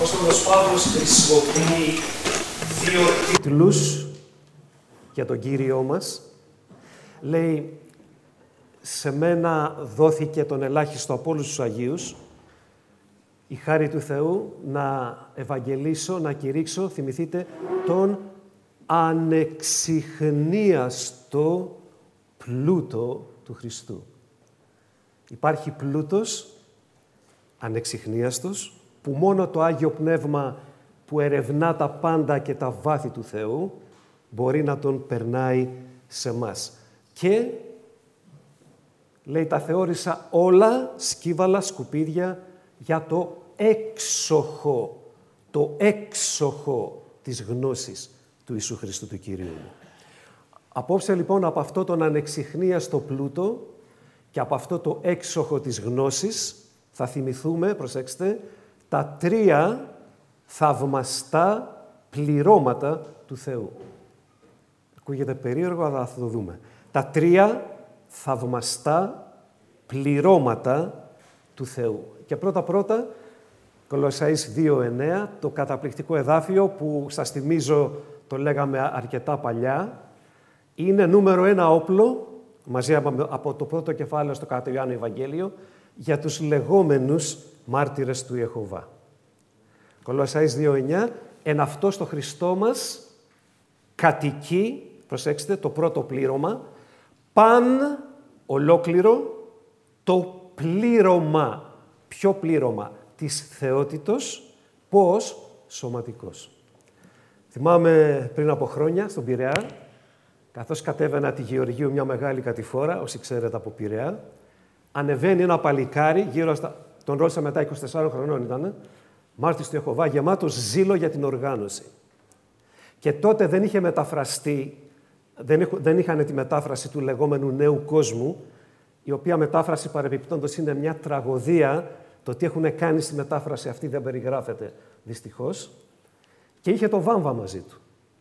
Απόστολος Παύλος χρησιμοποιεί δύο τίτλους για τον Κύριό μας. Λέει, σε μένα δόθηκε τον ελάχιστο από όλους τους Αγίους, η χάρη του Θεού να ευαγγελίσω, να κηρύξω, θυμηθείτε, τον ανεξιχνίαστο πλούτο του Χριστού. Υπάρχει πλούτος ανεξιχνίαστος, που μόνο το Άγιο Πνεύμα που ερευνά τα πάντα και τα βάθη του Θεού μπορεί να τον περνάει σε μας. Και, λέει, τα θεώρησα όλα σκύβαλα, σκουπίδια για το έξοχο της γνώσης του Ιησού Χριστού του Κυρίου μου. Απόψε λοιπόν από αυτό τον ανεξιχνίαστο πλούτο και από αυτό το έξοχο της γνώσης θα θυμηθούμε, προσέξτε, τα τρία θαυμαστά πληρώματα του Θεού. Ακούγεται περίεργο, αλλά θα το δούμε. Τα τρία θαυμαστά πληρώματα του Θεού. Και πρώτα-πρώτα, Κολοσσαείς 2:9, το καταπληκτικό εδάφιο που σας θυμίζω το λέγαμε αρκετά παλιά, είναι νούμερο 1 όπλο, μαζί από το πρώτο κεφάλαιο στο Κατά Ιωάννου Ευαγγέλιο, για τους λεγόμενους μάρτυρες του Ιεχωβά. Κολοσσαείς 2:9, εν αυτό στο Χριστό μας κατοικεί, προσέξτε, το πρώτο πλήρωμα, παν ολόκληρο το πλήρωμα. Ποιο πλήρωμα? Της θεότητος, πώς? Σωματικός. Θυμάμαι πριν από χρόνια στον Πειραιά, καθώς κατέβαινα τη Γεωργίου μια μεγάλη κατηφόρα, όσοι ξέρετε από Πειραιά, ανεβαίνει ένα παλικάρι, τον ρώτησα μετά, 24 χρονών ήταν, μάρτυρης του Ιεχωβά, γεμάτος ζήλο για την οργάνωση. Και τότε δεν είχε μεταφραστεί, δεν είχαν τη μετάφραση του λεγόμενου νέου κόσμου, η οποία μετάφραση παρεπιπτόντως είναι μια τραγωδία. Το τι έχουν κάνει στη μετάφραση αυτή δεν περιγράφεται, δυστυχώς. Και είχε το Βάμβα μαζί του.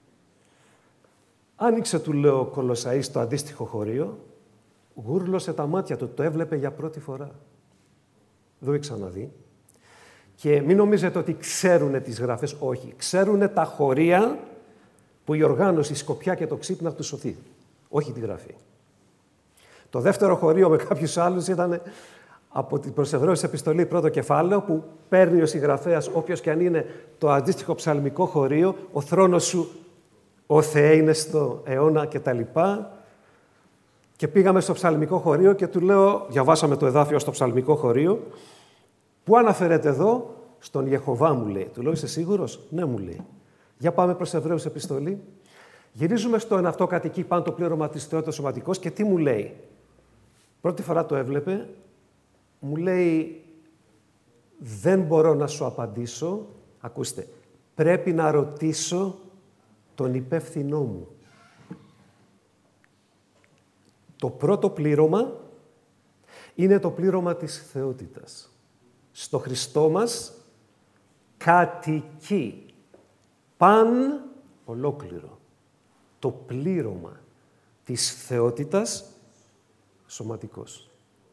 Άνοιξε, του λέω, Κολοσσαείς το αντίστοιχο χωρίο, γούρλωσε τα μάτια του, το έβλεπε για πρώτη φορά. Δεν το ξαναδεί. Και μην νομίζετε ότι ξέρουνε τις γραφές, όχι. Ξέρουνε τα χωρία που η οργάνωση, η Σκοπιά και το Ξύπνα του σωθεί. Όχι τη γραφή. Το δεύτερο χωρίο με κάποιους άλλους ήταν από την προς Εβραίους επιστολή πρώτο κεφάλαιο, που παίρνει ο συγγραφέας, όποιος και αν είναι, το αντίστοιχο ψαλμικό χωρίο, ο θρόνος σου, ο Θεέ, είναι στο αιώνα κτλ. Και πήγαμε στο ψαλμικό χωρίο και του λέω, διαβάσαμε το εδάφιο στο ψαλμικό χωρίο, πού αναφέρεται εδώ? Στον Ιεχωβά, μου λέει. Του λέω, είσαι σίγουρος? Ναι, μου λέει. Για πάμε προς Εβραίους επιστολή. Γυρίζουμε στο εν αυτό κατοικεί πάνω το πλήρωμα της θεότητας σωματικός και τι μου λέει? Πρώτη φορά το έβλεπε, μου λέει, δεν μπορώ να σου απαντήσω, ακούστε, πρέπει να ρωτήσω τον υπεύθυνό μου. Το πρώτο πλήρωμα είναι το πλήρωμα της θεότητας. Στο Χριστό μας κατοικεί παν ολόκληρο το πλήρωμα της θεότητας σωματικός.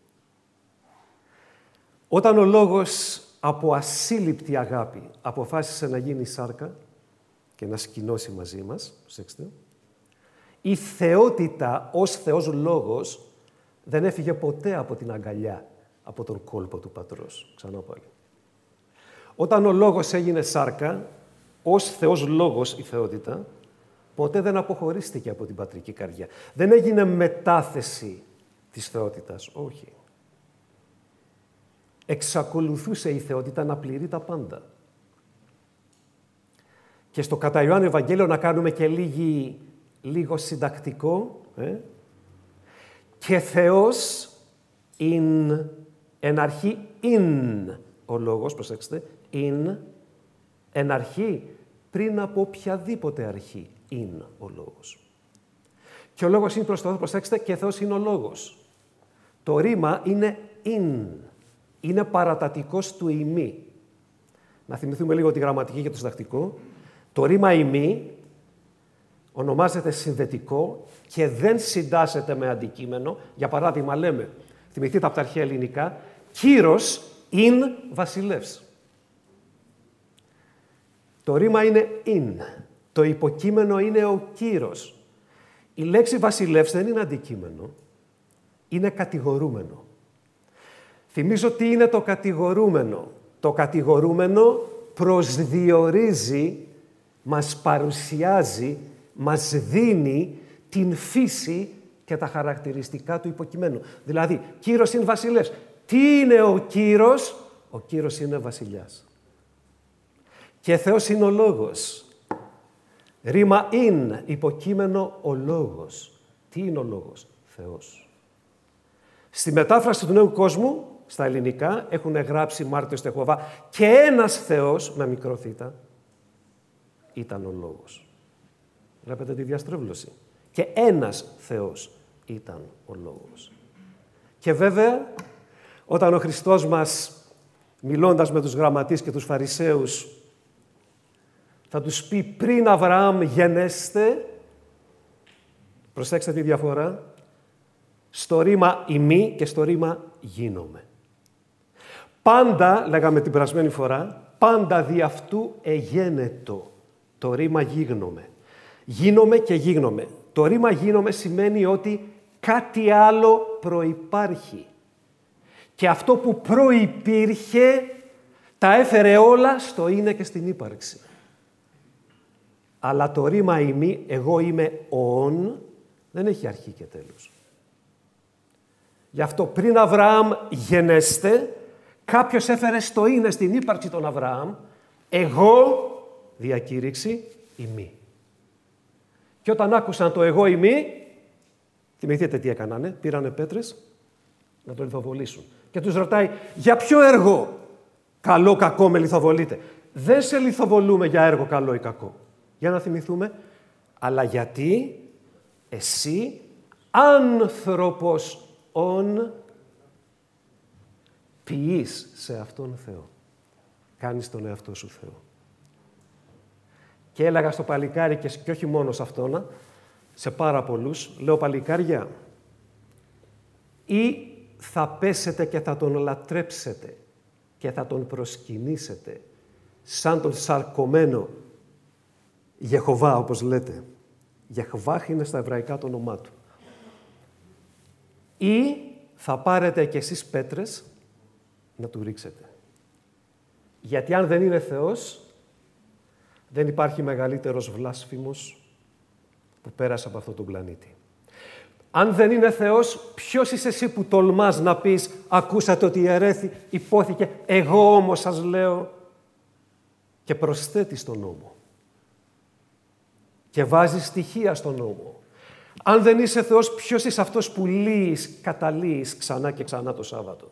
Όταν ο Λόγος από ασύλληπτη αγάπη αποφάσισε να γίνει σάρκα και να σκηνώσει μαζί μας, προσέξτε, η θεότητα ως Θεός Λόγος δεν έφυγε ποτέ από την αγκαλιά, από τον κόλπο του Πατρός. Ξανά πάλι. Όταν ο Λόγος έγινε σάρκα, ως Θεός Λόγος η θεότητα, ποτέ δεν αποχωρίστηκε από την πατρική καρδιά. Δεν έγινε μετάθεση της θεότητας, όχι. Εξακολουθούσε η θεότητα να πληρεί τα πάντα. Και στο Κατά Ιωάννου Ευαγγέλιο να κάνουμε και λίγο συντακτικό. Και Θεός εν αρχή ο Λόγος, προσέξτε, εν αρχή, πριν από οποιαδήποτε αρχή ο Λόγος. Και ο Λόγος είναι προς το Θεό, προσέξτε, και Θεός είναι ο Λόγος. Το ρήμα είναι είναι παρατατικός του ημί. Να θυμηθούμε λίγο τη γραμματική και το συντακτικό. Το ρήμα ημί ονομάζεται συνδετικό και δεν συντάσσεται με αντικείμενο. Για παράδειγμα λέμε, θυμηθείτε από τα αρχαία ελληνικά, Κύρος ειν βασιλεύς. Το ρήμα είναι «ειν». Το υποκείμενο είναι ο κύρος. Η λέξη βασιλεύς δεν είναι αντικείμενο, είναι κατηγορούμενο. Θυμίζω τι είναι το κατηγορούμενο. Το κατηγορούμενο προσδιορίζει, μας παρουσιάζει, μας δίνει την φύση και τα χαρακτηριστικά του υποκειμένου. Δηλαδή, κύρος είναι βασιλεύς. Τι είναι ο κύρος? Ο κύρος είναι βασιλιάς. Και Θεός είναι ο λόγος. Ρήμα «ειν», υποκείμενο ο λόγος. Τι είναι ο λόγος? Θεός. Στη μετάφραση του Νέου Κόσμου, στα ελληνικά, έχουν γράψει μάρτυρες του Ιεχωβά και ένας Θεός, με μικρό θήτα, ήταν ο λόγος. Βλέπετε τη διαστρέβλωση. Και ένας Θεός ήταν ο λόγος. Και βέβαια, όταν ο Χριστός μας, μιλώντας με τους γραμματείς και τους Φαρισαίους, θα τους πει πριν Αβραάμ γενέστε, προσέξτε τη διαφορά, στο ρήμα ημί και στο ρήμα γίνομαι. Πάντα, λέγαμε την περασμένη φορά, πάντα δι' αυτού εγένετο. Το ρήμα γίγνομαι. Γίνομαι και γίγνομαι. Το ρήμα γίνομαι σημαίνει ότι κάτι άλλο προϋπάρχει. Και αυτό που προϋπήρχε τα έφερε όλα στο είναι και στην ύπαρξη. Αλλά το ρήμα ημί, εγώ είμαι ον, δεν έχει αρχή και τέλος. Γι' αυτό πριν Αβραάμ γενέστε, κάποιος έφερε στο είναι στην ύπαρξη των Αβραάμ, εγώ, διακήρυξη, ημί. Και όταν άκουσαν το εγώ ημί, θυμηθείτε τι έκανανε, πήρανε πέτρες να το λιθοβολήσουν. Και τους ρωτάει, για ποιο έργο καλό κακό με λιθοβολείτε? Δεν σε λιθοβολούμε για έργο καλό ή κακό. Για να θυμηθούμε, αλλά γιατί εσύ άνθρωπος ον ποιείς σε αυτόν Θεό. Κάνεις τον εαυτό σου Θεό. Και έλεγα στο παλικάρι και όχι μόνο σε αυτόν, σε πάρα πολλούς, λέω παλικάρια, ή θα πέσετε και θα τον λατρέψετε και θα τον προσκυνήσετε σαν τον σαρκωμένο Ιεχωβά, όπως λέτε. Ιεχωβάχ είναι στα εβραϊκά το όνομά του. Ή θα πάρετε κι εσείς πέτρες να του ρίξετε. Γιατί αν δεν είναι Θεός, δεν υπάρχει μεγαλύτερος βλάσφημος που πέρασε από αυτόν τον πλανήτη. Αν δεν είναι Θεός, ποιος είσαι εσύ που τολμάς να πεις «Ακούσατε ότι ιερέθη, υπόθηκε, εγώ όμως σας λέω» και προσθέτεις τον νόμο. Και βάζεις στοιχεία στον νόμο. Αν δεν είσαι Θεός, ποιος είσαι αυτός που λύεις, καταλύεις ξανά και ξανά το Σάββατο.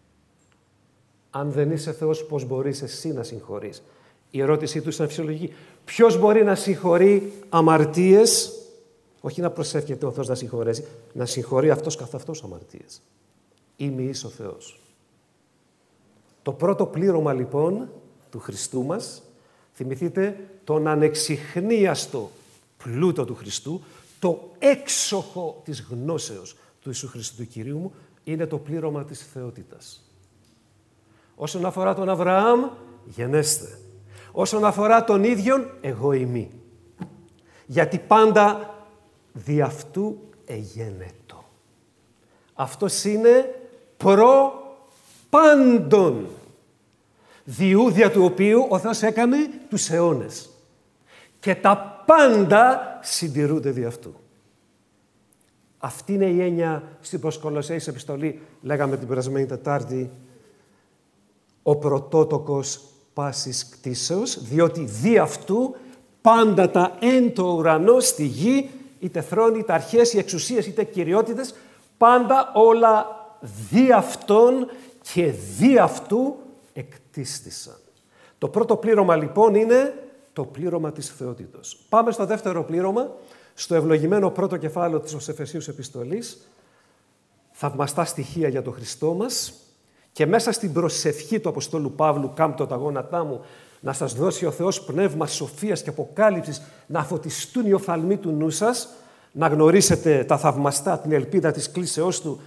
Αν δεν είσαι Θεός, πώς μπορείς εσύ να συγχωρείς? Η ερώτησή του ήταν φυσιολογική. Ποιος μπορεί να συγχωρεί αμαρτίες, όχι να προσεύχεται ο Θεός να συγχωρέσει, να συγχωρεί αυτός καθ' αυτός αμαρτίες. Ημιής ο Θεός. Το πρώτο πλήρωμα λοιπόν του Χριστού μας, θυμηθείτε τον ανεξιχνίαστο πλούτο του Χριστού, το έξοχο της γνώσεως του Ιησού Χριστού του Κυρίου μου, είναι το πλήρωμα της θεότητας. Όσον αφορά τον Αβραάμ, γενέστε. Όσον αφορά τον ίδιον, εγώ ημί. Γιατί πάντα δι' αυτού εγένετο. Αυτός είναι προ πάντων. Διούδια του οποίου ο Θεός έκανε τους αιώνες. Και τα πάντα συντηρούνται δι' αυτού. Αυτή είναι η έννοια στην προς Κολοσσαίους επιστολή, λέγαμε την περασμένη Τετάρτη, ο πρωτότοκος πάσης κτίσεως, διότι δι' αυτού πάντα τα εν το ουρανό, στη γη, είτε θρόνοι, είτε αρχές, είτε εξουσίες, είτε κυριότητες, πάντα όλα δι' αυτόν και δι' αυτού εκτίστησαν. Το πρώτο πλήρωμα λοιπόν είναι το πλήρωμα της θεότητος. Πάμε στο δεύτερο πλήρωμα, στο ευλογημένο πρώτο κεφάλαιο της ως Εφεσίους επιστολής, θαυμαστά στοιχεία για τον Χριστό μας, και μέσα στην προσευχή του Αποστόλου Παύλου, κάμπτω τα γόνατά μου, να σας δώσει ο Θεός πνεύμα σοφίας και αποκάλυψης, να φωτιστούν οι οφθαλμοί του νου σας, να γνωρίσετε τα θαυμαστά, την ελπίδα της κλίσεώς του,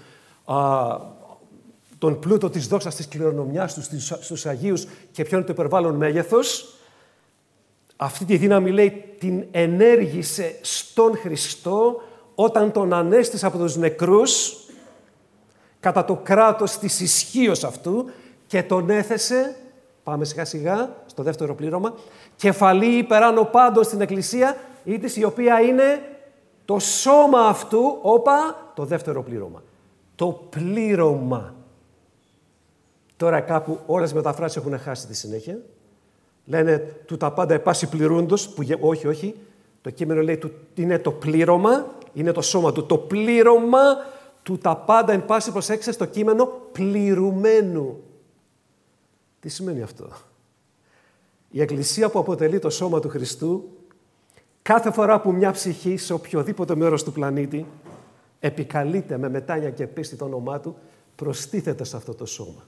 τον πλούτο της δόξας της κληρονομιάς του στους Αγίους και ποιο είναι το υπερβάλλον μέγεθος. Αυτή τη δύναμη, λέει, την ενέργησε στον Χριστό όταν τον ανέστησε από τους νεκρούς κατά το κράτος της ισχύως αυτού και τον έθεσε, πάμε σιγά σιγά στο δεύτερο πλήρωμα, κεφαλή υπεράνω πάντων στην Εκκλησία, η οποία είναι το σώμα αυτού, το δεύτερο πλήρωμα. Το πλήρωμα. Τώρα κάπου όλες οι μεταφράσεις έχουν χάσει τη συνέχεια. Λένε του τα πάντα επάσι πληρούντος, που όχι. Το κείμενο λέει είναι το πλήρωμα, είναι το σώμα του. Το πλήρωμα του τα πάντα εν πάση, προσέξτε, στο κείμενο πληρουμένου. Τι σημαίνει αυτό? Η Εκκλησία που αποτελεί το σώμα του Χριστού, κάθε φορά που μια ψυχή σε οποιοδήποτε μέρος του πλανήτη επικαλείται με μετάνοια και πίστη το όνομά του, προστίθεται σε αυτό το σώμα.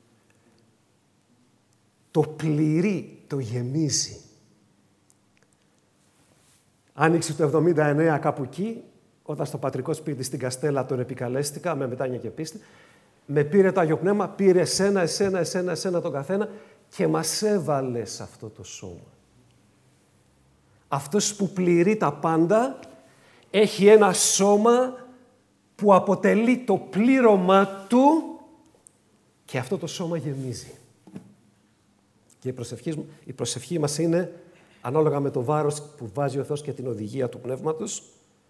Το πληρεί, το γεμίζει. Άνοιξη του 79 κάπου εκεί, όταν στο πατρικό σπίτι στην Καστέλα τον επικαλέστηκα με μετάνοια και πίστη, με πήρε το Άγιο Πνεύμα, πήρε εσένα τον καθένα και μας έβαλε σε αυτό το σώμα. Αυτός που πληρεί τα πάντα έχει ένα σώμα που αποτελεί το πλήρωμα του και αυτό το σώμα γεμίζει. Και η προσευχή μας είναι, ανάλογα με το βάρος που βάζει ο Θεός και την οδηγία του Πνεύματος,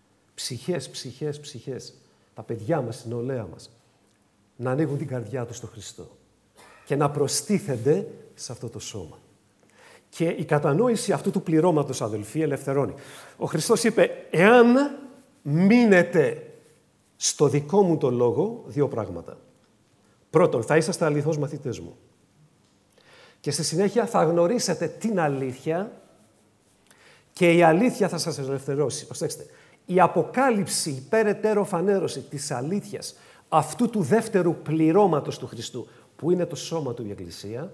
ψυχές, τα παιδιά μας, η νεολαία μας, να ανοίγουν την καρδιά τους στο Χριστό και να προστίθενται σε αυτό το σώμα. Και η κατανόηση αυτού του πληρώματος, αδελφοί, ελευθερώνει. Ο Χριστός είπε, εάν μείνετε στο δικό μου το λόγο, δύο πράγματα. Πρώτον, θα είσαστε αληθώς μαθητές μου. Και στη συνέχεια θα γνωρίσετε την αλήθεια και η αλήθεια θα σας ελευθερώσει. Προσέξτε, η αποκάλυψη, η περαιτέρω φανέρωση της αλήθειας αυτού του δεύτερου πληρώματος του Χριστού, που είναι το σώμα του η Εκκλησία,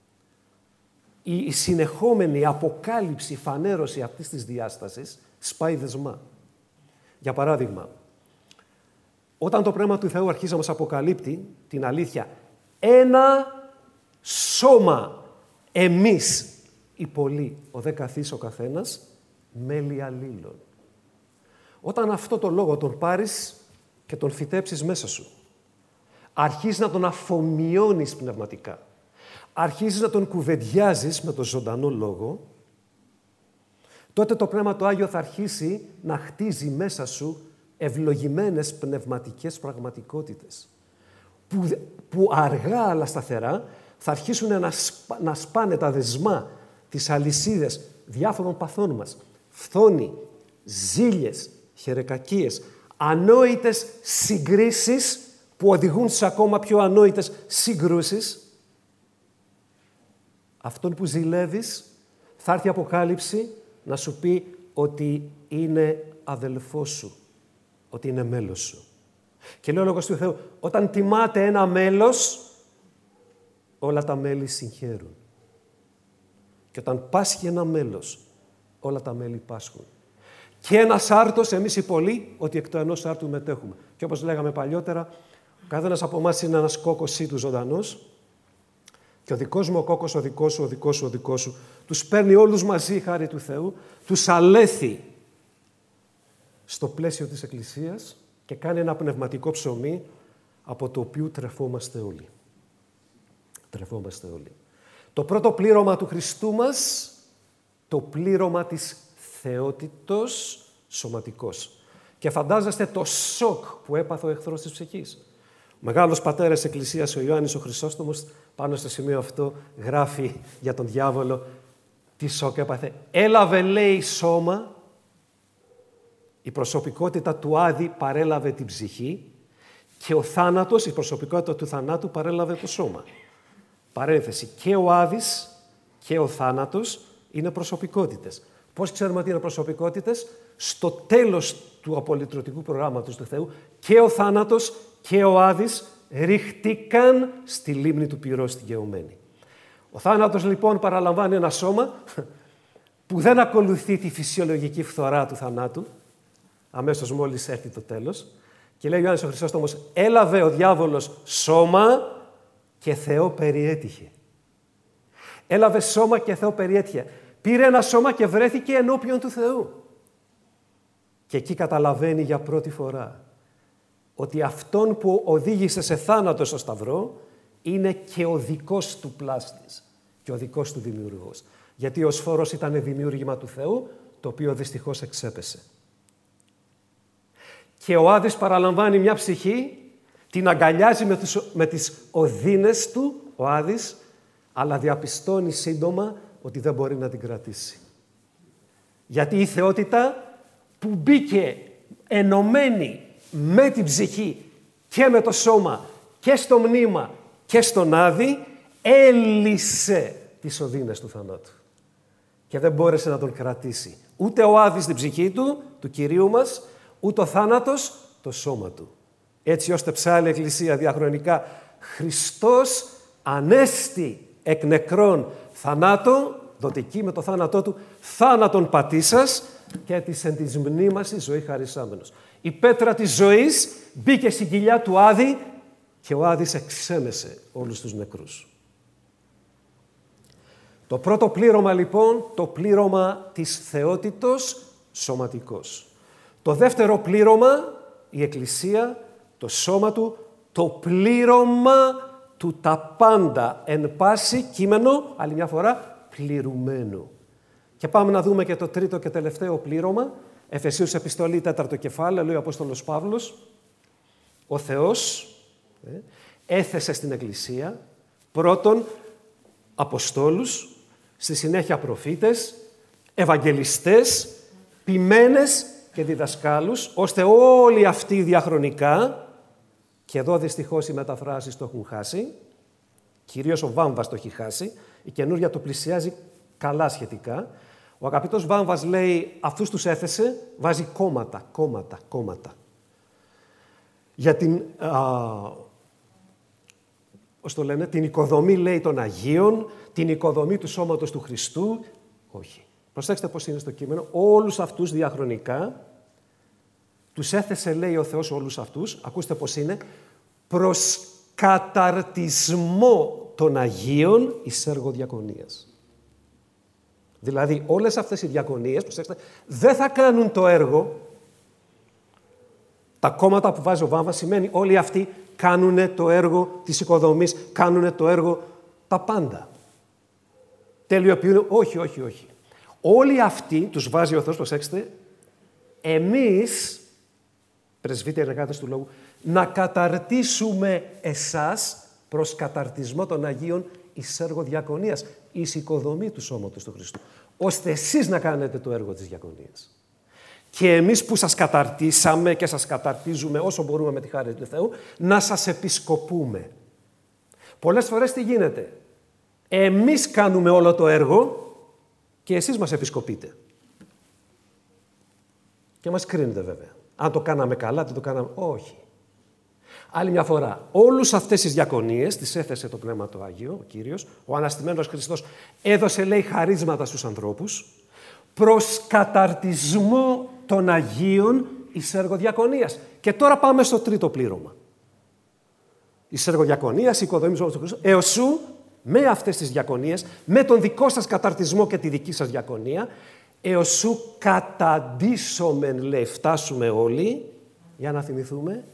η συνεχόμενη αποκάλυψη, φανέρωση αυτής της διάστασης σπάει δεσμά. Για παράδειγμα, όταν το Πνεύμα του Θεού αρχίζει να μας αποκαλύπτει την αλήθεια, ένα σώμα, εμείς οι πολλοί, ο δε καθής ο καθένας, μέλη αλλήλων. Όταν αυτό το λόγο τον πάρεις και τον φυτέψεις μέσα σου, αρχίζεις να τον αφομοιώνεις πνευματικά, αρχίζεις να τον κουβεντιάζεις με τον ζωντανό λόγο, τότε το Πνεύμα το Άγιο θα αρχίσει να χτίζει μέσα σου ευλογημένες πνευματικές πραγματικότητες, που αργά αλλά σταθερά θα αρχίσουν να σπάνε τα δεσμά, τις αλυσίδες διάφορων παθών μας. Φθόνη, ζήλιες, χερεκακίες, ανόητες συγκρίσεις που οδηγούν σε ακόμα πιο ανόητες συγκρούσεις. Αυτόν που ζηλεύεις θα έρθει η αποκάλυψη να σου πει ότι είναι αδελφός σου, ότι είναι μέλος σου. Και λέει ο Λόγος του Θεού, όταν τιμάται ένα μέλος, όλα τα μέλη συγχαίρουν. Και όταν πάσχει ένα μέλος, όλα τα μέλη πάσχουν. Και ένας άρτος, εμείς οι πολλοί, ότι εκ του ενός άρτου μετέχουμε. Και όπως λέγαμε παλιότερα, ο καθένας από εμάς είναι ένας κόκκος ή του ζωντανός, και ο δικός μου ο κόκκος, ο δικός σου, ο δικός σου, ο δικός σου, τους παίρνει όλους μαζί, χάρη του Θεού, τους αλέθει στο πλαίσιο της Εκκλησίας και κάνει ένα πνευματικό ψωμί από το οποίο τρεφόμαστε όλοι. Τρεφόμαστε όλοι. Το πρώτο πλήρωμα του Χριστού μας, το πλήρωμα της θεότητος σωματικός. Και φαντάζεστε το σοκ που έπαθε ο εχθρός της ψυχής. Ο μεγάλος πατέρας της Εκκλησίας, ο Ιωάννης ο Χρυσόστομος, πάνω στο σημείο αυτό γράφει για τον διάβολο τι σοκ έπαθε. Έλαβε, λέει, σώμα, η προσωπικότητα του Άδη παρέλαβε την ψυχή και ο θάνατος, η προσωπικότητα του θανάτου παρέλαβε το σώμα. Παρένθεση, και ο Άδης και ο θάνατος είναι προσωπικότητες. Πώς ξέρουμε ότι είναι προσωπικότητες? Στο τέλος του απολυτρωτικού προγράμματος του Θεού και ο θάνατος και ο Άδης ρίχτηκαν στη λίμνη του πυρός στην Γεωμένη. Ο θάνατος λοιπόν παραλαμβάνει ένα σώμα που δεν ακολουθεί τη φυσιολογική φθορά του θανάτου, αμέσως μόλις έρθει το τέλος, και λέει ο Ιωάννης ο Χρυσόστομος, έλαβε ο διάβολος σώμα και Θεό περιέτυχε. Έλαβε σώμα και Θεό περιέτυχε. Πήρε ένα σώμα και βρέθηκε ενώπιον του Θεού. Και εκεί καταλαβαίνει για πρώτη φορά ότι αυτόν που οδήγησε σε θάνατο στο Σταυρό είναι και ο δικός του πλάστης και ο δικός του δημιουργός. Γιατί ο Σφόρος ήταν δημιούργημα του Θεού, το οποίο δυστυχώς εξέπεσε. Και ο Άδης παραλαμβάνει μια ψυχή, την αγκαλιάζει με τις οδύνες του, ο Άδης, αλλά διαπιστώνει σύντομα ότι δεν μπορεί να την κρατήσει. Γιατί η θεότητα που μπήκε ενωμένη με την ψυχή και με το σώμα και στο μνήμα και στον Άδη, έλυσε τις οδύνες του θανάτου. Και δεν μπόρεσε να τον κρατήσει. Ούτε ο Άδης την ψυχή του Κυρίου μας, ούτε ο θάνατος το σώμα του. Έτσι ώστε ψάλλει η Εκκλησία διαχρονικά, Χριστός ανέστη εκ νεκρών θανάτων, δοτική με το θάνατό του, θάνατον πατήσας και της εν της μνήμας η ζωή χαρισάμενος. Η πέτρα της ζωής μπήκε στην κοιλιά του Άδη και ο Άδης εξέμεσε όλους τους νεκρούς. Το πρώτο πλήρωμα λοιπόν, το πλήρωμα της θεότητος σωματικός. Το δεύτερο πλήρωμα, η Εκκλησία, το σώμα του, το πλήρωμα του τα πάντα εν πάση κείμενο, άλλη μια φορά, πληρουμένου. Και πάμε να δούμε και το τρίτο και τελευταίο πλήρωμα, Εφεσίους επιστολή 4ο κεφάλαιο, λέει ο Απόστολος Παύλος, ο Θεός έθεσε στην Εκκλησία πρώτον Αποστόλους, στη συνέχεια προφήτες, Ευαγγελιστές, ποιμένες και διδασκάλους, ώστε όλοι αυτοί διαχρονικά, και εδώ δυστυχώς οι μεταφράσεις το έχουν χάσει, κυρίως ο Βάμβας το έχει χάσει, η καινούρια το πλησιάζει καλά σχετικά. Ο αγαπητός Βάμβας λέει αυτούς τους έθεσε, βάζει κόμματα. Για την, την οικοδομή, λέει, των Αγίων, την οικοδομή του σώματος του Χριστού. Όχι. Προσέξτε πώς είναι στο κείμενο. Όλους αυτούς διαχρονικά τους έθεσε, λέει, ο Θεός όλους αυτούς, ακούστε πώς είναι, προς καταρτισμό των Αγίων εις έργο διακονίας. Δηλαδή, όλες αυτές οι διακονίες, προσέξτε, δεν θα κάνουν το έργο. Τα κόμματα που βάζει ο Βάμβας σημαίνει όλοι αυτοί κάνουν το έργο της οικοδομής, κάνουν το έργο τα πάντα. Τελειοποιούν. Όχι. Όλοι αυτοί, τους βάζει ο Θεός, προσέξτε, εμείς, πρεσβύτεροι εργάτες του Λόγου, να καταρτήσουμε εσάς προς καταρτισμό των Αγίων εις έργο διακονίας, εις οικοδομή του σώματος του Χριστού, ώστε εσείς να κάνετε το έργο της διακονίας. Και εμείς που σας καταρτήσαμε και σας καταρτίζουμε όσο μπορούμε με τη χάρη του Θεού, να σας επισκοπούμε. Πολλές φορές τι γίνεται? Εμείς κάνουμε όλο το έργο και εσείς μας επισκοπείτε. Και μας κρίνετε βέβαια. Αν το κάναμε καλά, δεν το κάναμε. Όχι. Άλλη μια φορά, όλους αυτές τις διακονίες τις έθεσε το Πνεύμα το Άγιο, ο Κύριος, ο αναστημένος Χριστός έδωσε, λέει, χαρίσματα στους ανθρώπους προς καταρτισμό των Αγίων εις έργο διακονίας. Και τώρα πάμε στο τρίτο πλήρωμα. Εις έργο διακονίας, η οικοδομή του Χριστού, έως σου, με αυτές τις διακονίες, με τον δικό σας καταρτισμό και τη δική σας διακονία, έως σου καταντήσομεν, λέει, φτάσουμε όλοι, για να θυμηθούμε,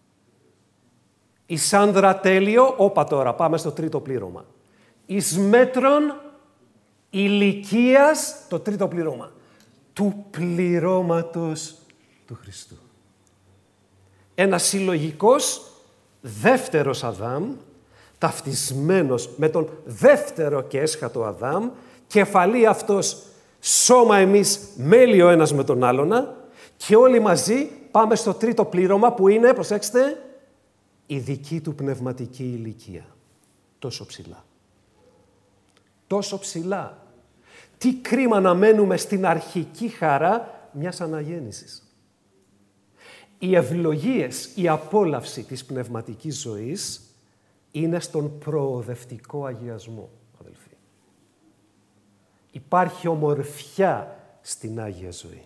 εις άνδρα τέλειο, όπα τώρα, πάμε στο τρίτο πλήρωμα. Εις μέτρον ηλικίας, το τρίτο πλήρωμα, του πληρώματος του Χριστού. Ένας συλλογικός δεύτερος Αδάμ, ταυτισμένος με τον δεύτερο και έσχατο Αδάμ, κεφαλή αυτός, σώμα εμείς, μέλη ο ένας με τον άλλονα, και όλοι μαζί πάμε στο τρίτο πλήρωμα που είναι, προσέξτε, η δική του πνευματική ηλικία. Τόσο ψηλά. Τόσο ψηλά. Τι κρίμα να μένουμε στην αρχική χαρά μιας αναγέννησης. Οι ευλογίες, η απόλαυση της πνευματικής ζωής είναι στον προοδευτικό αγιασμό, αδελφοί. Υπάρχει ομορφιά στην Άγια ζωή.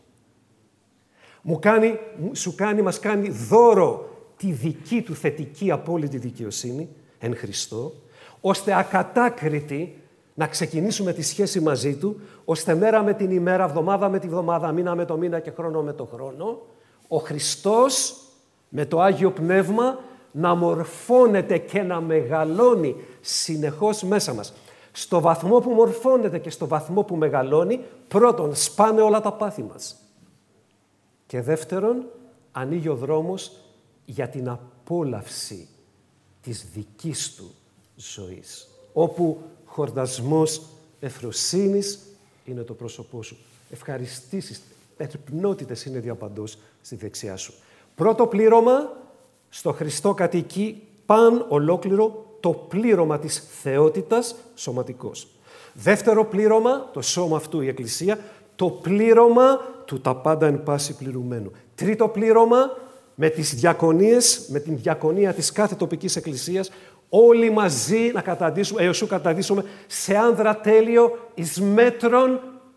Μας κάνει δώρο τη δική του θετική απόλυτη δικαιοσύνη εν Χριστώ, ώστε ακατάκριτη να ξεκινήσουμε τη σχέση μαζί Του, ώστε μέρα με την ημέρα, εβδομάδα με τη βδομάδα, μήνα με το μήνα και χρόνο με το χρόνο, ο Χριστός με το Άγιο Πνεύμα να μορφώνεται και να μεγαλώνει συνεχώς μέσα μας. Στο βαθμό που μορφώνεται και στο βαθμό που μεγαλώνει, πρώτον, σπάνε όλα τα πάθη μας. Και δεύτερον, ανοίγει ο δρόμος για την απόλαυση της δικής Του ζωής, όπου χορτασμός ευφροσύνης είναι το πρόσωπό Σου. Ευχαριστήσεις, περπνότητες είναι διαπαντός στη δεξιά Σου. Πρώτο πλήρωμα, στο Χριστό κατοικεί παν ολόκληρο το πλήρωμα της θεότητας σωματικός. Δεύτερο πλήρωμα, το σώμα αυτού η Εκκλησία, το πλήρωμα του τα πάντα εν πάση πληρουμένου. Τρίτο πλήρωμα, με τις διακονίες, με την διακονία της κάθε τοπικής εκκλησίας, όλοι μαζί να καταντήσουμε, έως σου καταντήσουμε σε άνδρα τέλειο εις μέτρων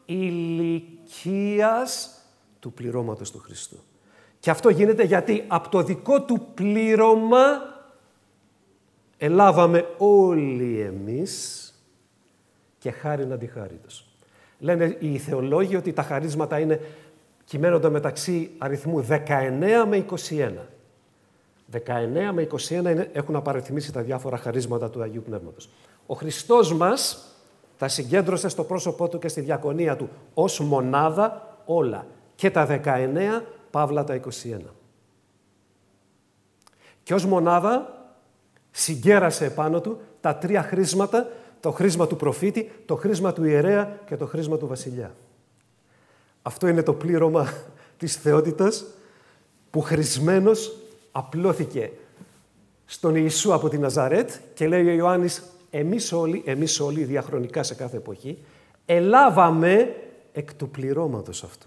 ηλικίας του πληρώματος του Χριστού. Και αυτό γίνεται γιατί από το δικό Του πλήρωμα ελάβαμε όλοι εμείς και χάριν αντιχάριτος. Λένε οι θεολόγοι ότι τα χαρίσματα κυμαίνονται μεταξύ αριθμού 19 με 21. 19 με 21 έχουν απαριθμίσει τα διάφορα χαρίσματα του Αγίου Πνεύματος. Ο Χριστός μας τα συγκέντρωσε στο πρόσωπό Του και στη διακονία Του ως μονάδα όλα. Και τα 19, παύλα τα 21. Και ως μονάδα συγκέρασε επάνω Του τα τρία χρίσματα, το χρίσμα του προφήτη, το χρίσμα του ιερέα και το χρίσμα του βασιλιά. Αυτό είναι το πλήρωμα της θεότητας που χρησμένος απλώθηκε στον Ιησού από τη Ναζαρέτ και λέει ο Ιωάννης, εμείς όλοι διαχρονικά σε κάθε εποχή, ελάβαμε εκ του πληρώματος αυτού.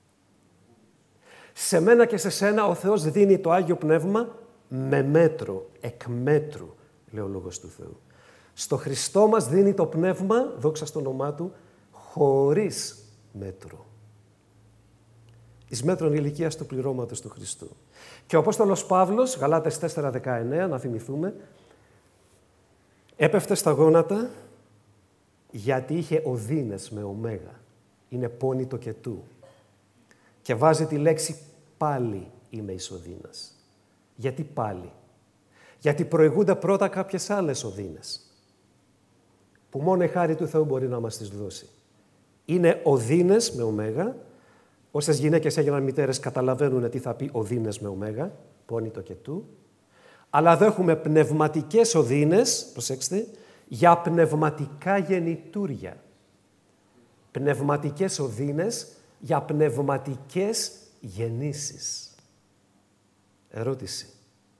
Σε μένα και σε σένα ο Θεός δίνει το Άγιο Πνεύμα με μέτρο, εκ μέτρου, λέει ο Λόγος του Θεού. Στο Χριστό μας δίνει το Πνεύμα, δόξα στο όνομά Του, χωρίς μέτρο. Εις μέτρον ηλικίας του πληρώματος του Χριστού. Και ο Απόστολος Παύλος, Γαλάτες 4:19, να θυμηθούμε, έπεφτε στα γόνατα γιατί είχε οδύνες με ωμέγα. Είναι πόνητο και του. Και βάζει τη λέξη πάλι είμαι εις οδύνας. Γιατί πάλι? Γιατί προηγούνται πρώτα κάποιες άλλες οδύνες που μόνο η χάρη του Θεού μπορεί να μας τις δώσει. Είναι οδύνες με ωμέγα. Όσες γυναίκες έγιναν μητέρες καταλαβαίνουν τι θα πει οδύνες με ωμέγα, πόνητο και του. Αλλά εδώ έχουμε πνευματικές οδύνες, προσέξτε, για πνευματικά γεννητούρια. Πνευματικές οδύνες για πνευματικές γεννήσεις. Ερώτηση.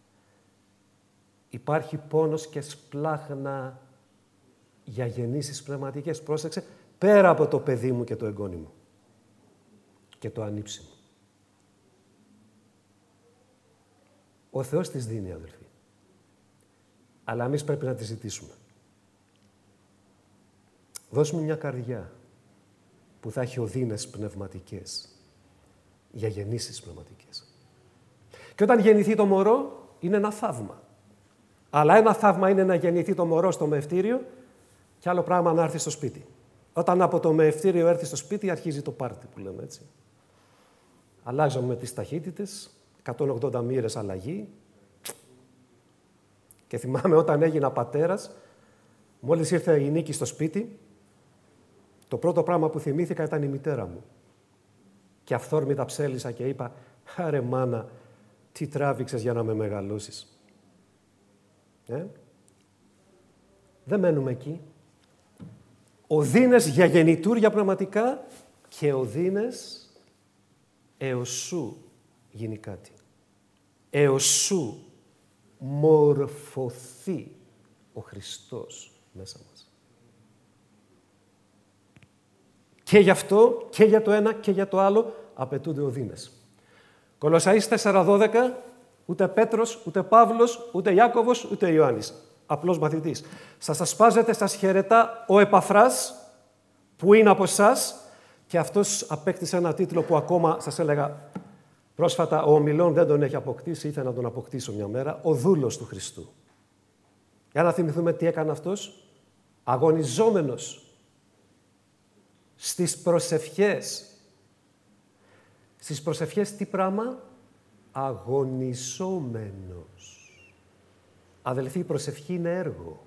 Υπάρχει πόνος και σπλάχνα για γεννήσεις πνευματικές, πρόσεξε, πέρα από το παιδί μου και το εγγόνι μου και το ανήψι μου. Ο Θεός τις δίνει, αδελφοί. Αλλά εμείς πρέπει να τις ζητήσουμε. Δώσ' μου μια καρδιά που θα έχει οδύνες πνευματικές για γεννήσεις πνευματικές. Και όταν γεννηθεί το μωρό, είναι ένα θαύμα. Αλλά ένα θαύμα είναι να γεννηθεί το μωρό στο μεευτήριο και άλλο πράγμα να έρθει στο σπίτι. Όταν από το μεευτήριο έρθει στο σπίτι, αρχίζει το πάρτι που λέμε έτσι. Αλλάζαμε τις ταχύτητες, 180 μοίρες αλλαγή. Και θυμάμαι όταν έγινα πατέρας, μόλις ήρθε η Νίκη στο σπίτι, το πρώτο πράγμα που θυμήθηκα ήταν η μητέρα μου. Και αυθόρμητα ψέλισα και είπα, «Άρε μάνα, τι τράβηξες για να με μεγαλώσεις». Δεν μένουμε εκεί. Οδύνες για γεννητούρια πραγματικά και οδύνες έως σου γίνει κάτι. Έως σου μορφωθεί ο Χριστός μέσα μας. Και γι' αυτό, και για το ένα και για το άλλο απαιτούνται οδύνες. Κολοσσαείς 4:12, ούτε Πέτρος, ούτε Παύλος, ούτε Ιάκωβος, ούτε Ιωάννης. Απλός μαθητής. Σας ασπάζεται, σας χαιρετά ο Επαφράς, που είναι από εσάς, και αυτός απέκτησε ένα τίτλο που ακόμα σας έλεγα πρόσφατα, ο Ομιλών δεν τον έχει αποκτήσει, ήθελα να τον αποκτήσω μια μέρα, ο δούλος του Χριστού. Για να θυμηθούμε τι έκανε αυτός. αγωνιζόμενος στις προσευχές. Στις προσευχές τι πράγμα? Αγωνιζόμενος. Αδελφοί, η προσευχή είναι έργο.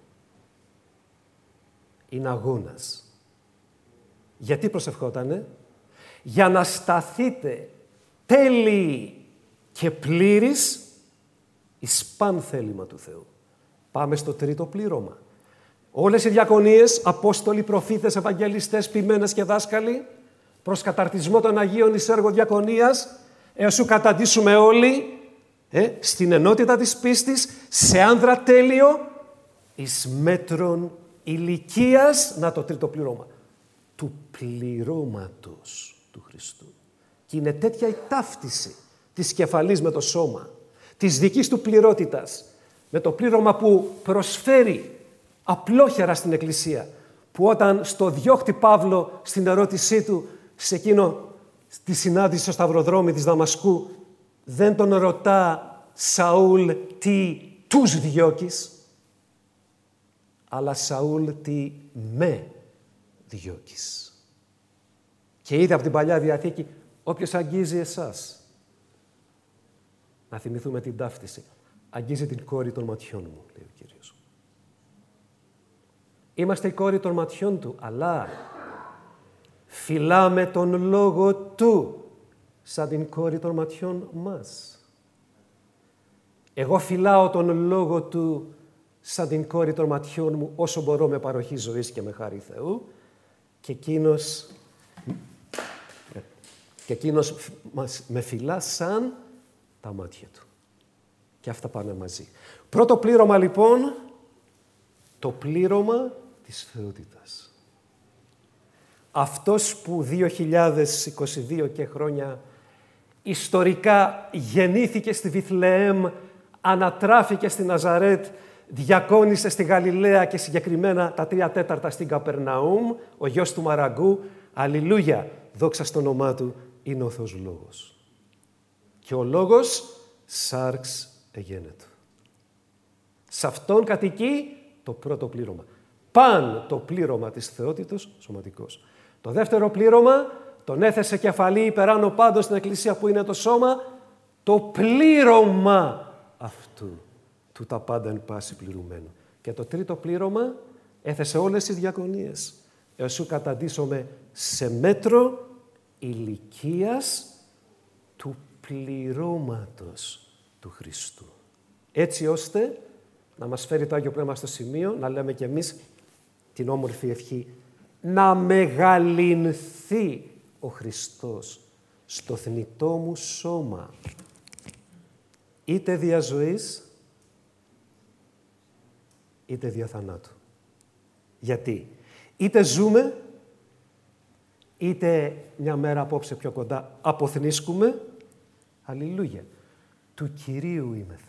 Είναι αγώνας. Γιατί προσευχότανε? Για να σταθείτε τέλειοι και πλήρης εις παν θέλημα του Θεού. Πάμε στο τρίτο πλήρωμα. Όλες οι διακονίες, απόστολοι, προφήτες, ευαγγελιστές, ποιμένες και δάσκαλοι, προς καταρτισμό των Αγίων εις έργο διακονίας, έως σου καταντήσουμε όλοι στην ενότητα της πίστης, σε άνδρα τέλειο, εις μέτρων ηλικίας, να το τρίτο πλήρωμα, του πληρώματος του Χριστού. Και είναι τέτοια η ταύτιση της κεφαλής με το σώμα, της δικής του πληρότητας, με το πλήρωμα που προσφέρει απλόχερα στην Εκκλησία, που όταν στο διώχτη Παύλο στην ερώτησή του σε εκείνο τη συνάντηση στο σταυροδρόμι της Δαμασκού, δεν τον ρωτά «Σαούλ, τι τους διώκεις», αλλά «Σαούλ, τι με διώκεις». Και είδε από την Παλιά Διαθήκη όποιος αγγίζει εσάς. Να θυμηθούμε την ταύτιση. Αγγίζει την κόρη των ματιών μου, λέει ο Κύριος. Είμαστε η κόρη των ματιών του, αλλά φυλάμε τον λόγο του σαν την κόρη των ματιών μας. Εγώ φυλάω τον λόγο του σαν την κόρη των ματιών μου όσο μπορώ με παροχή ζωής και με χάρη Θεού, και εκείνος με φυλά σαν τα μάτια του. Και αυτά πάνε μαζί. Πρώτο πλήρωμα λοιπόν, το πλήρωμα της θεότητας. Αυτός που 2022 και χρόνια ιστορικά γεννήθηκε στη Βιθλεέμ, ανατράφηκε στη Ναζαρέτ, διακόνησε στη Γαλιλαία και συγκεκριμένα τα 3/4 στην Καπερναούμ, ο γιος του Μαραγκού, αλληλούια, δόξα στο όνομά του, είναι ο Θεός Λόγος. Και ο Λόγος σάρξ εγένετο. Σε αυτόν κατοικεί το πρώτο πλήρωμα. Παν το πλήρωμα της θεότητος σωματικός. Το δεύτερο πλήρωμα τον έθεσε κεφαλή υπεράνω πάντως στην Εκκλησία που είναι το σώμα, το πλήρωμα αυτού του τα πάντα εν πάση πληρουμένου. Και το τρίτο πλήρωμα έθεσε όλες τις διακονίες. Έως σου καταντήσομαι σε μέτρο ηλικίας του πληρώματος του Χριστού. Έτσι ώστε να μας φέρει το Άγιο Πνεύμα στο σημείο, να λέμε κι εμείς την όμορφη ευχή, να μεγαλυνθεί ο Χριστός στο θνητό μου σώμα, είτε δια ζωής, είτε δια θανάτου. Γιατί? Είτε ζούμε, είτε μια μέρα απόψε πιο κοντά αποθνίσκουμε, αλληλούια, του Κυρίου είμεθα.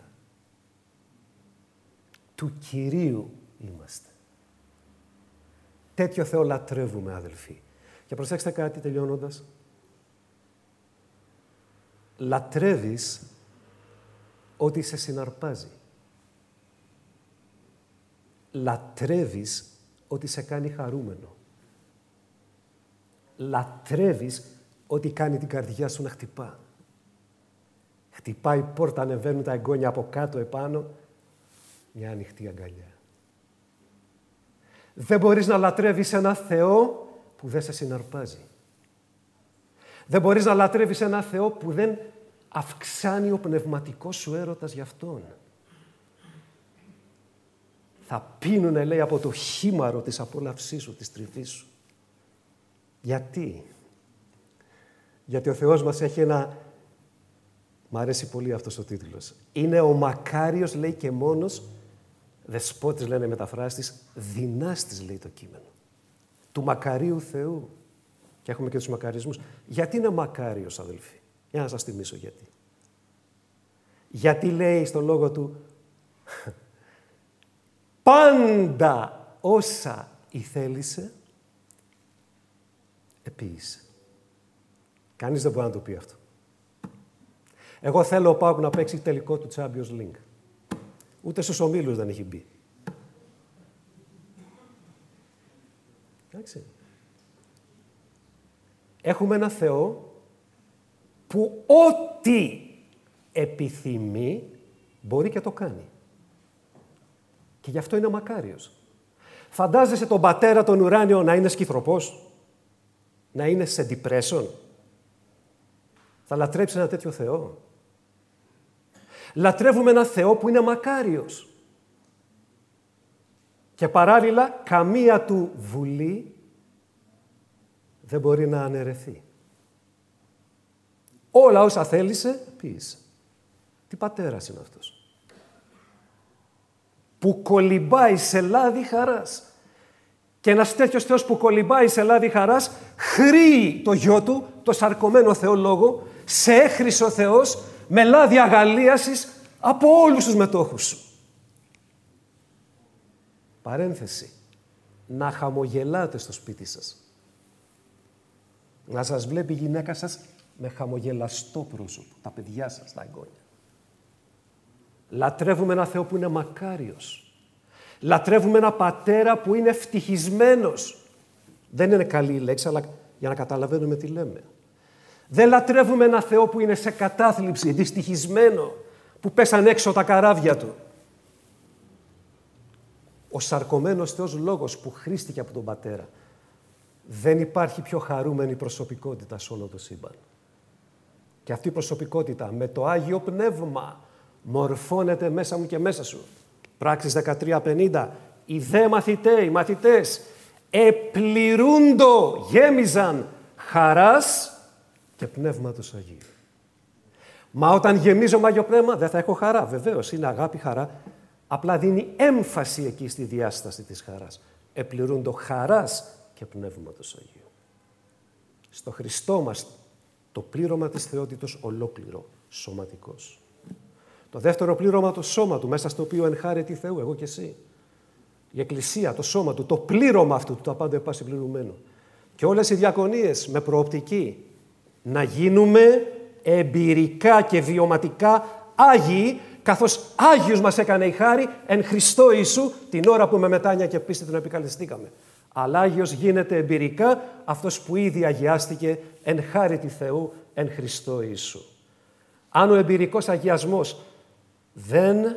Του Κυρίου είμαστε. Τέτοιο Θεό λατρεύουμε, αδελφοί. Και προσέξτε κάτι τελειώνοντας. Λατρεύεις ότι σε συναρπάζει. Λατρεύεις ότι σε κάνει χαρούμενο. Λατρεύεις ότι κάνει την καρδιά σου να χτυπά. Χτυπάει η πόρτα, ανεβαίνουν τα εγγόνια από κάτω επάνω, μια ανοιχτή αγκαλιά. Δεν μπορείς να λατρεύεις ένα Θεό που δεν σε συναρπάζει. Δεν μπορείς να λατρεύεις ένα Θεό που δεν αυξάνει ο πνευματικός σου έρωτας για Αυτόν. Θα πίνουνε, λέει, από το χήμαρο της απόλαυσής σου, της τριβής σου. Γιατί? Γιατί ο Θεός μας έχει ένα... Μ' αρέσει πολύ αυτός ο τίτλος. Είναι ο μακάριος, λέει, και μόνος, δεσπότης, λένε μεταφράσεις, δυνάστης, λέει το κείμενο. Του μακαρίου Θεού. Και έχουμε και τους μακαρισμούς. Γιατί είναι μακάριος, αδελφοί? Για να σας θυμίσω γιατί. Γιατί λέει στο λόγο του πάντα όσα ηθέλησε, επίησε. Κανείς δεν μπορεί να το πει αυτό. Εγώ θέλω ο ΠΑΟΚ να παίξει τελικό του Champions League. Ούτε στους ομίλους δεν έχει μπει. Εντάξει. Έχουμε ένα Θεό που ό,τι επιθυμεί μπορεί και το κάνει. Και γι' αυτό είναι μακάριος. Φαντάζεσαι τον πατέρα τον ουράνιο να είναι σκυθροπός, να είναι σε depression. Θα λατρέψει ένα τέτοιο Θεό? Λατρεύουμε ένα Θεό που είναι μακάριος. Και παράλληλα, καμία του βουλή δεν μπορεί να αναιρεθεί. Όλα όσα θέλησε, ποιήσε. Τι πατέρας είναι αυτός? Που κολυμπάει σε λάδι χαράς. Και ένας τέτοιος Θεός που κολυμπάει σε λάδι χαράς, χρήει το γιο του, το σαρκωμένο Θεό Λόγο, σε έχρυσο Θεός, με λάδι αγαλίασης από όλους τους μετόχους. Παρένθεση. Να χαμογελάτε στο σπίτι σας. Να σας βλέπει η γυναίκα σας με χαμογελαστό πρόσωπο, τα παιδιά σας, τα εγγόνια. Λατρεύουμε ένα Θεό που είναι μακάριος. Λατρεύουμε ένα πατέρα που είναι ευτυχισμένος. Δεν είναι καλή η λέξη, αλλά για να καταλαβαίνουμε τι λέμε. Δεν λατρεύουμε ένα Θεό που είναι σε κατάθλιψη, δυστυχισμένο, που πέσαν έξω τα καράβια του. Ο σαρκωμένος Θεός Λόγος που χρήστηκε από τον πατέρα. Δεν υπάρχει πιο χαρούμενη προσωπικότητα σε όλο το σύμπαν. Και αυτή η προσωπικότητα με το Άγιο Πνεύμα μορφώνεται μέσα μου και μέσα σου. Πράξεις 13:50. Οι δε μαθητές επληρούντο, γέμιζαν χαράς και Πνεύματος Αγίου. Μα όταν γεμίζω με Άγιο Πνεύμα δεν θα έχω χαρά. Βεβαίως είναι αγάπη, χαρά. Απλά δίνει έμφαση εκεί στη διάσταση της χαράς. Επληρούντο χαράς και Πνεύματος Αγίου. Στο Χριστό μας το πλήρωμα της θεότητος ολόκληρο, σωματικός. Το δεύτερο πλήρωμα, το σώμα του, μέσα στο οποίο ενχάρεται Θεού, εγώ και εσύ. Η Εκκλησία, το σώμα του, το πλήρωμα αυτού του, το απάντα επάση πληρωμένο. Και όλες οι διακονίες με προοπτική να γίνουμε εμπειρικά και βιωματικά Άγιοι, καθώς Άγιος μας έκανε η χάρη εν Χριστώ Ιησού την ώρα που με μετάνοια και πίστη τον επικαλεστήκαμε. Αλλά Άγιος γίνεται εμπειρικά αυτός που ήδη αγιάστηκε εν χάρη του Θεού εν Χριστώ Ιησού. Αν ο εμπειρικός αγιασμός δεν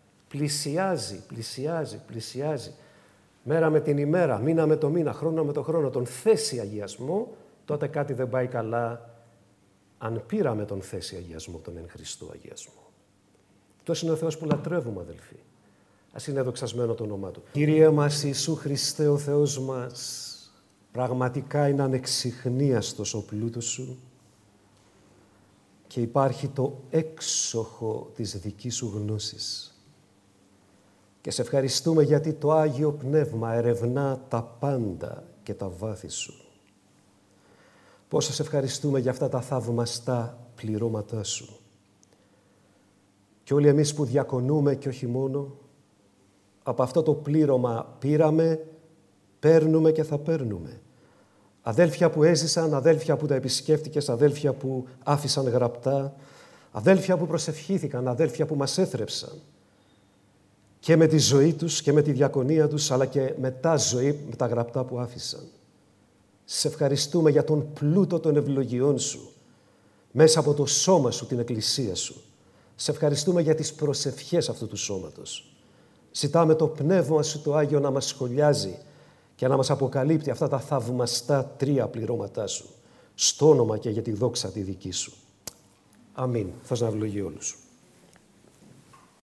πλησιάζει, μέρα με την ημέρα, μήνα με το μήνα, χρόνο με το χρόνο, τον θέσει αγιασμό, τότε κάτι δεν πάει καλά αν πήραμε τον θέσει αγιασμό, τον εν Χριστώ αγιασμό. Αυτός είναι ο Θεός που λατρεύουμε, αδελφοί. Ας είναι δοξασμένο το όνομά Του. Κύριε μας Ιησού Χριστέ, ο Θεός μας, πραγματικά είναι ανεξιχνίαστος ο πλούτος Σου και υπάρχει το έξοχο της δικής Σου γνώσης. Και σε ευχαριστούμε γιατί το Άγιο Πνεύμα ερευνά τα πάντα και τα βάθη Σου. Πόσο σε ευχαριστούμε για αυτά τα θαυμαστά πληρώματά Σου. Και όλοι εμείς που διακονούμε και όχι μόνο, από αυτό το πλήρωμα πήραμε, παίρνουμε και θα παίρνουμε. Αδέλφια που έζησαν, αδέλφια που τα επισκέφτηκες, αδέλφια που άφησαν γραπτά, αδέλφια που προσευχήθηκαν, αδέλφια που μας έθρεψαν. Και με τη ζωή τους και με τη διακονία τους, αλλά και μετά ζωή, με τα γραπτά που άφησαν. Σε ευχαριστούμε για τον πλούτο των ευλογιών Σου, μέσα από το σώμα Σου, την Εκκλησία Σου. Σε ευχαριστούμε για τις προσευχές αυτού του σώματος. Ζητάμε το Πνεύμα Σου το Άγιο να μας σχολιάζει και να μας αποκαλύπτει αυτά τα θαυμαστά τρία πληρώματά Σου, στο όνομα και για τη δόξα τη δική Σου. Αμήν. Θα σας ευλογεί όλους.